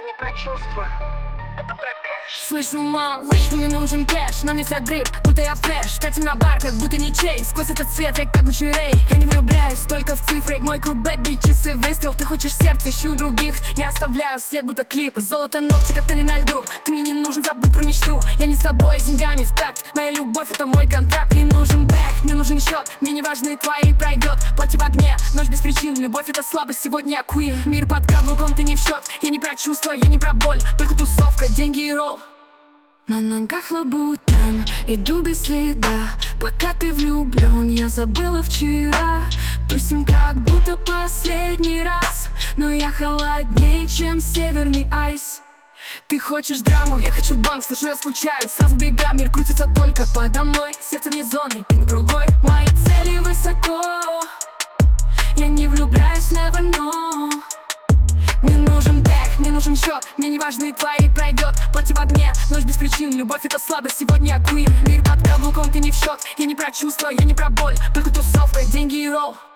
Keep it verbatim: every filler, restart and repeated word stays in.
не про чувства. Слышь, ну мам, слышь, мне нужен кэш, но нельзя дрип, будто я флеш. Катим на бар, как будто не чейз. Сквозь этот свет, я как Гуччи Рэй. Я не влюбляюсь только в цифры. Мой клуб бэби, часы, выстрел. Ты хочешь сердце, ищу других. Я оставляю след, будто клип. Золото ногти, как ты не на льду. Ты мне не нужен, забудь про мечту. Я не с тобой, с деньгами в такт. Моя любовь, это мой контракт. Мне нужен бэк, мне нужен счет. Мне не важны твои, пройдет. Плати в огне, ночь без причин. Любовь это слабость, сегодня я куин. Мир под каблуком, ты не в счет. Я не про чувства, я не про боль. Только тусовка, деньги и ролл. На ногах лабутен, иду без следа. Пока ты влюблен, я забыла вчера. Тусим как будто последний раз, но я холоднее, чем северный айс. Ты хочешь драму, я хочу банк, слышу, я скучаю. Сразу бега, мир крутится только подо мной. Сердце вне зоны, ты другой. Мои цели высоко, я не влюбляюсь, never know. Мне нужен бэк, мне нужен счет. Мне не важны твои, пройдет. Плати в огне, ночь без причин. Любовь это слабость, сегодня я куин. Мир под каблуком, ты не в счет. Я не про чувства, я не про боль. Только тусовка, деньги и ролл.